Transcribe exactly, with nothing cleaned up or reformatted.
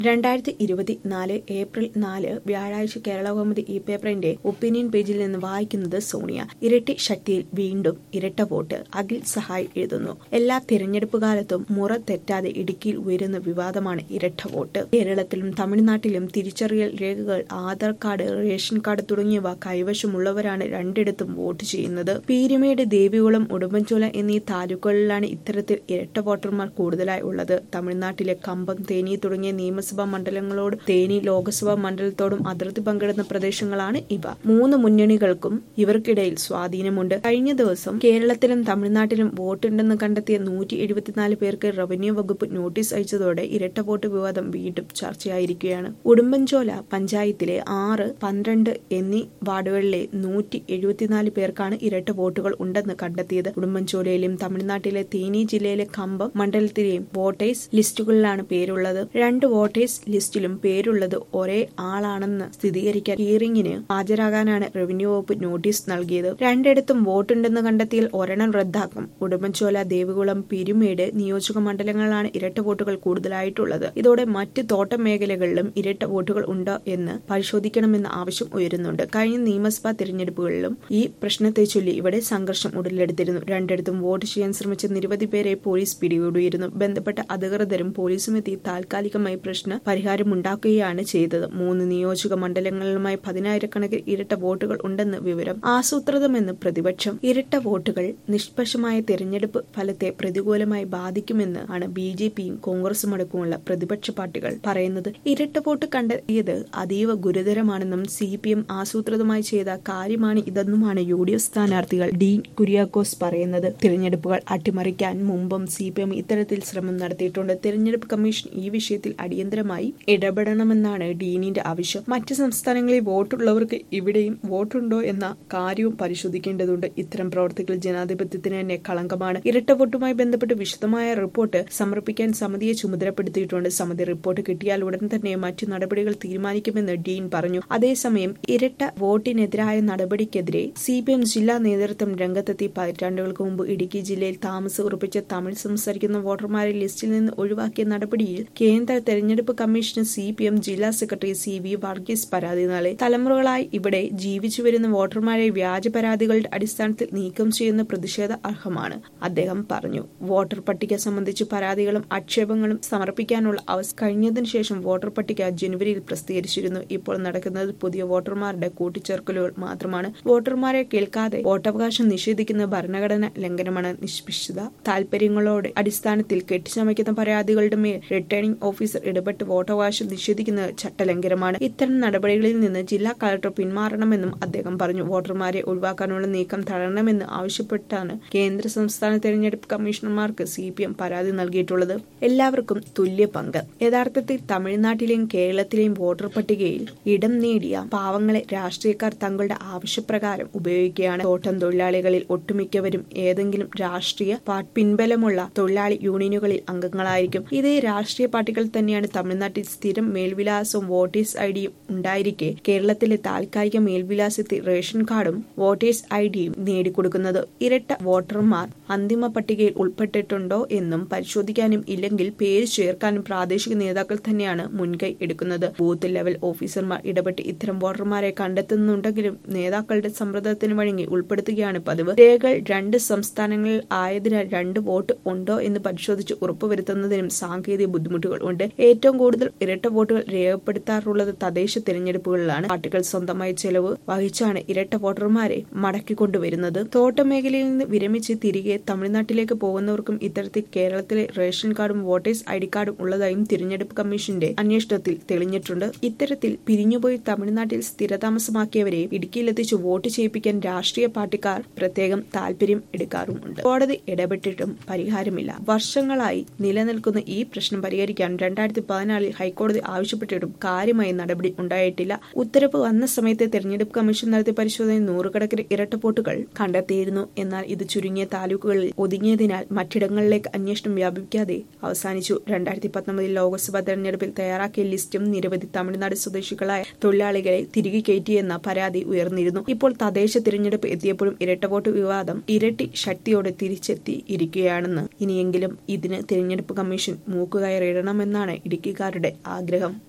രണ്ടായിരത്തി ഇരുപത്തിനാല് ഏപ്രിൽ നാല് വ്യാഴാഴ്ച കേരളകൗമുദി ഈ പേപ്പറിന്റെ ഒപ്പീനിയൻ പേജിൽ നിന്ന് വായിക്കുന്നത് സോണിയ. ഇരട്ടി ശക്തിയിൽ വീണ്ടും ഇരട്ട വോട്ട്. അഖിൽ സഹായ് എഴുതുന്നു. എല്ലാ തിരഞ്ഞെടുപ്പ് കാലത്തും മുറ തെറ്റാതെ ഇടുക്കിയിൽ ഉയരുന്ന വിവാദമാണ് ഇരട്ട വോട്ട്. കേരളത്തിലും തമിഴ്നാട്ടിലും തിരിച്ചറിയൽ രേഖകൾ, ആധാർ കാർഡ്, റേഷൻ കാർഡ് തുടങ്ങിയവ കൈവശമുള്ളവരാണ് രണ്ടിടത്തും വോട്ട് ചെയ്യുന്നത്. പീരുമേട്, ദേവികുളം, ഉടുമ്പൻചോല എന്നീ താലൂക്കുകളിലാണ് ഇത്തരത്തിൽ ഇരട്ട വോട്ടർമാർ കൂടുതലായി ഉള്ളത്. തമിഴ്നാട്ടിലെ കമ്പം, തേനി തുടങ്ങിയ നിയമസഭ സഭാ മണ്ഡലങ്ങളോട് തേനി ലോക്സഭാ മണ്ഡലത്തോടും അതിർത്തി പങ്കിടുന്ന പ്രദേശങ്ങളാണ് ഇവ. മൂന്ന് മുന്നണികൾക്കും ഇവർക്കിടയിൽ സ്വാധീനമുണ്ട്. കഴിഞ്ഞ ദിവസം കേരളത്തിലും തമിഴ്നാട്ടിലും വോട്ടുണ്ടെന്ന് കണ്ടെത്തിയ നൂറ്റി എഴുപത്തിനാല് പേർക്ക് റവന്യൂ വകുപ്പ് നോട്ടീസ് അയച്ചതോടെ ഇരട്ട വോട്ട് വിവാദം വീണ്ടും ചർച്ചയായിരിക്കുകയാണ്. ഉടുമ്പൻചോല പഞ്ചായത്തിലെ ആറ്, പന്ത്രണ്ട് എന്നീ വാർഡുകളിലെ നൂറ്റി എഴുപത്തിനാല് പേർക്കാണ് ഇരട്ട വോട്ടുകൾ ഉണ്ടെന്ന് കണ്ടെത്തിയത്. ഉടുമ്പൻചോലയിലെയും തമിഴ്നാട്ടിലെ തേനി ജില്ലയിലെ കമ്പം മണ്ഡലത്തിലെയും വോട്ടേഴ്സ് ലിസ്റ്റുകളിലാണ് പേരുള്ളത്. രണ്ട് വോട്ടേഴ്സ് ലിസ്റ്റിലും പേരുള്ളത് ഒരേ ആളാണെന്ന് സ്ഥിരീകരിക്കാൻ ഹിയറിംഗിന് ഹാജരാകാനാണ് റവന്യൂ വകുപ്പ് നോട്ടീസ് നൽകിയത്. രണ്ടിടത്തും വോട്ടുണ്ടെന്ന് കണ്ടെത്തിയാൽ ഒരെണ്ണം റദ്ദാക്കും. ഉടുമ്പൻചോല, ദേവികുളം, പീരുമേട് നിയോജക മണ്ഡലങ്ങളിലാണ് ഇരട്ട വോട്ടുകൾ കൂടുതലായിട്ടുള്ളത്. ഇതോടെ മറ്റ് തോട്ടം മേഖലകളിലും ഇരട്ട വോട്ടുകൾ ഉണ്ടോ എന്ന് പരിശോധിക്കണമെന്ന ആവശ്യം ഉയരുന്നുണ്ട്. കഴിഞ്ഞ നിയമസഭാ തിരഞ്ഞെടുപ്പുകളിലും ഈ പ്രശ്നത്തെ ചൊല്ലി ഇവിടെ സംഘർഷം ഉടലെടുത്തിരുന്നു. രണ്ടിടത്തും വോട്ട് ചെയ്യാൻ ശ്രമിച്ച നിരവധി പേരെ പോലീസ് പിടികൂടിയിരുന്നു. ബന്ധപ്പെട്ട അധികൃതരും പോലീസും എത്തി താൽക്കാലികമായി പ്രശ്ന പരിഹാരമുണ്ടാക്കുകയാണ് ചെയ്തത്. മൂന്ന് നിയോജക മണ്ഡലങ്ങളിലുമായി പതിനായിരക്കണക്കിന് ഇരട്ട വോട്ടുകൾ ഉണ്ടെന്ന് വിവരം. ആസൂത്രിതമെന്ന് പ്രതിപക്ഷം. ഇരട്ട വോട്ടുകൾ നിഷ്പക്ഷമായ തെരഞ്ഞെടുപ്പ് ഫലത്തെ പ്രതികൂലമായി ബാധിക്കുമെന്ന് ആണ് ബി ജെ പിയും കോൺഗ്രസും അടക്കമുള്ള പ്രതിപക്ഷ പാർട്ടികൾ പറയുന്നത്. ഇരട്ട വോട്ട് കണ്ടെത്തിയത് അതീവ ഗുരുതരമാണെന്നും സി പി എം ആസൂത്രിതമായി ചെയ്ത കാര്യമാണ് ഇതെന്നുമാണ് യു ഡി എഫ് സ്ഥാനാർത്ഥികൾ ഡീൻ കുര്യാക്കോസ് പറയുന്നത്. തിരഞ്ഞെടുപ്പുകൾ അട്ടിമറിക്കാൻ മുമ്പും സി പി എം ഇത്തരത്തിൽ ശ്രമം നടത്തിയിട്ടുണ്ട്. തിരഞ്ഞെടുപ്പ് കമ്മീഷൻ ഈ വിഷയത്തിൽ അടിയന്തരമായി ഇടപെടണമെന്നാണ് ഡീനിന്റെ ആവശ്യം. മറ്റ് സംസ്ഥാനങ്ങളിൽ വോട്ടുള്ളവർക്ക് ഇവിടെയും വോട്ടുണ്ടോ എന്ന കാര്യവും പരിശോധിക്കേണ്ടതുണ്ട്. ഇത്തരം പ്രവർത്തികൾ ജനാധിപത്യത്തിന് തന്നെ കളങ്കമാണ്. ഇരട്ട വോട്ടുമായി ബന്ധപ്പെട്ട് വിശദമായ റിപ്പോർട്ട് സമർപ്പിക്കാൻ സമിതിയെ ചുമതലപ്പെടുത്തിയിട്ടുണ്ട്. സമിതി റിപ്പോർട്ട് കിട്ടിയാൽ ഉടൻ തന്നെ മറ്റു നടപടികൾ തീരുമാനിക്കുമെന്ന് ഡീൻ പറഞ്ഞു. അതേസമയം ഇരട്ട വോട്ടിനെതിരായ നടപടിക്കെതിരെ സി പി എം ജില്ലാ നേതൃത്വം രംഗത്തെത്തി. പതിറ്റാണ്ടുകൾക്ക് മുമ്പ് ഇടുക്കി ജില്ലയിൽ താമസം ഉറപ്പിച്ച തമിഴ് സംസാരിക്കുന്ന വോട്ടർമാരെ ലിസ്റ്റിൽ നിന്ന് ഒഴിവാക്കിയ നടപടിയിൽ കേന്ദ്ര തെരഞ്ഞെടുപ്പ് കമ്മീഷന് സി പി എം ജില്ലാ സെക്രട്ടറി സി വി വർഗീസ് പരാതി നൽകി. തലമുറകളായി ഇവിടെ ജീവിച്ചു വരുന്ന വോട്ടർമാരെ വ്യാജ പരാതികളുടെ അടിസ്ഥാനത്തിൽ നീക്കം ചെയ്യുന്ന പ്രതിഷേധ അർഹമാണ്, അദ്ദേഹം പറഞ്ഞു. വോട്ടർ പട്ടിക സംബന്ധിച്ച് പരാതികളും ആക്ഷേപങ്ങളും സമർപ്പിക്കാനുള്ള അവസരം കഴിഞ്ഞതിനു ശേഷം വോട്ടർ പട്ടിക ജനുവരിയിൽ പ്രസിദ്ധീകരിച്ചിരുന്നു. ഇപ്പോൾ നടക്കുന്നത് പുതിയ വോട്ടർമാരുടെ കൂട്ടിച്ചേർക്കലുകൾ മാത്രമാണ്. വോട്ടർമാരെ കേൾക്കാതെ വോട്ടവകാശം നിഷേധിക്കുന്ന ഭരണഘടന ലംഘനമാണ്. നിഷ്പക്ഷത താൽപര്യങ്ങളോടെ അടിസ്ഥാനത്തിൽ കെട്ടിച്ചമയ്ക്കുന്ന പരാതികളുടെ മേൽ റിട്ടേണിംഗ് ഓഫീസർ ഇടപെട്ട് വോട്ടവകാശം നിഷേധിക്കുന്നത് ചട്ടലംഘനമാണ്. ഇത്തരം നടപടികളിൽ നിന്ന് ജില്ലാ കളക്ടർ പിന്മാറണമെന്നും അദ്ദേഹം പറഞ്ഞു. വോട്ടർമാരെ ഒഴിവാക്കാനുള്ള നീക്കം തടയണമെന്ന് ആവശ്യപ്പെട്ടാണ് കേന്ദ്ര സംസ്ഥാന തെരഞ്ഞെടുപ്പ് കമ്മീഷണർമാർക്ക് സി പി എം പരാതി നൽകിയിട്ടുള്ളത്. എല്ലാവർക്കും തുല്യ പങ്ക്. യഥാർത്ഥത്തിൽ തമിഴ്നാട്ടിലെയും കേരളത്തിലെയും വോട്ടർ പട്ടികയിൽ ഇടം നേടിയ പാവങ്ങളെ രാഷ്ട്രീയക്കാർ തങ്ങളുടെ ആവശ്യപ്രകാരം ഉപയോഗിക്കുകയാണ്. തോട്ടം തൊഴിലാളികളിൽ ഒട്ടുമിക്കവരും ഏതെങ്കിലും രാഷ്ട്രീയ പിൻബലമുള്ള തൊഴിലാളി യൂണിയനുകളിൽ അംഗങ്ങളായിരിക്കും. ഇതേ രാഷ്ട്രീയ പാർട്ടികൾ തന്നെയാണ് തമിഴ്നാട്ടിൽ സ്ഥിരം മേൽവിലാസവും വോട്ടേഴ്സ് ഐ ഡിയും ഉണ്ടായിരിക്കെ കേരളത്തിലെ താൽക്കാലിക മേൽവിലാസത്തിൽ റേഷൻ കാർഡും വോട്ടേഴ്സ് ഐ ഡിയും നേടിക്കൊടുക്കുന്നത്. ഇരട്ട വോട്ടർമാർ അന്തിമ പട്ടികയിൽ ഉൾപ്പെട്ടിട്ടുണ്ടോ എന്നും പരിശോധിക്കാനും ഇല്ലെങ്കിൽ പേര് ചേർക്കാനും പ്രാദേശിക നേതാക്കൾ തന്നെയാണ് മുൻകൈ എടുക്കുന്നത്. ബൂത്ത് ലെവൽ ഓഫീസർമാർ ഇടപെട്ട് ഇത്തരം വോട്ടർമാരെ കണ്ടെത്തുന്നുണ്ടെങ്കിലും നേതാക്കളുടെ സമ്മർദ്ദത്തിന് വഴങ്ങി ഉൾപ്പെടുത്തുകയാണ് പതിവ്. രേഖകൾ രണ്ട് സംസ്ഥാനങ്ങളിൽ ആയതിനാൽ രണ്ട് വോട്ട് ഉണ്ടോ എന്ന് പരിശോധിച്ച് ഉറപ്പുവരുത്തുന്നതിനും സാങ്കേതിക ബുദ്ധിമുട്ടുകൾ ഉണ്ട്. ഏറ്റവും കൂടുതൽ ഇരട്ട വോട്ടുകൾ രേഖപ്പെടുത്താറുള്ളത് തദ്ദേശ തിരഞ്ഞെടുപ്പുകളിലാണ്. പാർട്ടികൾ സ്വന്തമായി ചെലവ് വഹിച്ചാണ് ഇരട്ട വോട്ടർമാരെ മടക്കിക്കൊണ്ടുവരുന്നത്. തോട്ടം മേഖലയിൽ നിന്ന് വിരമിച്ച് തിരികെ തമിഴ്നാട്ടിലേക്ക് പോകുന്നവർക്കും ഇത്തരത്തിൽ കേരളത്തിലെ റേഷൻ കാർഡും വോട്ടേഴ്സ് ഐ ഡി കാർഡും ഉള്ളതായും തിരഞ്ഞെടുപ്പ് കമ്മീഷന്റെ അന്വേഷണത്തിൽ തെളിഞ്ഞിട്ടുണ്ട്. ഇത്തരത്തിൽ പിരിഞ്ഞുപോയി തമിഴ്നാട്ടിൽ സ്ഥിരതാമസമാക്കിയവരെ ഇടുക്കിയിലെത്തിച്ച് വോട്ട് ചെയ്യിപ്പിക്കാൻ രാഷ്ട്രീയ പാർട്ടിക്കാർ പ്രത്യേകം താൽപര്യം എടുക്കാറുമുണ്ട്. കോടതി ഇടപെട്ടിട്ടും പരിഹാരമില്ല. വർഷങ്ങളായി നിലനിൽക്കുന്ന ഈ പ്രശ്നം പരിഹരിക്കാൻ രണ്ടായിരത്തി പതിനാലിൽ ഹൈക്കോടതി ആവശ്യപ്പെട്ടിട്ടും കാര്യമായ നടപടി ഉണ്ടായിട്ടില്ല. ഉത്തരവ് വന്ന സമയത്തെ തെരഞ്ഞെടുപ്പ് കമ്മീഷൻ നടത്തിയ പരിശോധനയിൽ നൂറുകണക്കിന് ഇരട്ട വോട്ടുകൾ കണ്ടെത്തിയിരുന്നു. എന്നാൽ ഇത് ചുരുങ്ങിയ താലൂക്കുകളിൽ ഒതുങ്ങിയതിനാൽ മറ്റിടങ്ങളിലേക്ക് അന്വേഷണം വ്യാപിക്കാതെ അവസാനിച്ചു. രണ്ടായിരത്തി പത്തൊമ്പതിൽ ലോക്സഭാ തെരഞ്ഞെടുപ്പിൽ തയ്യാറാക്കിയ ലിസ്റ്റും നിരവധി തമിഴ്നാട് സ്വദേശികളായ തൊഴിലാളികളെ തിരികെ കയറ്റിയെന്ന പരാതി ഉയർന്നിരുന്നു. ഇപ്പോൾ തദ്ദേശ തിരഞ്ഞെടുപ്പ് എത്തിയപ്പോഴും ഇരട്ട വോട്ട് വിവാദം ഇരട്ടി ശക്തിയോടെ തിരിച്ചെത്തി ഇരിക്കുകയാണെന്ന് ഇനിയെങ്കിലും ഇതിന് തിരഞ്ഞെടുപ്പ് കമ്മീഷൻ മൂക്കുകയറിയിടണമെന്നാണ് ഇടുക്കി പാർട്ടിക്കാരുടെ ആഗ്രഹം.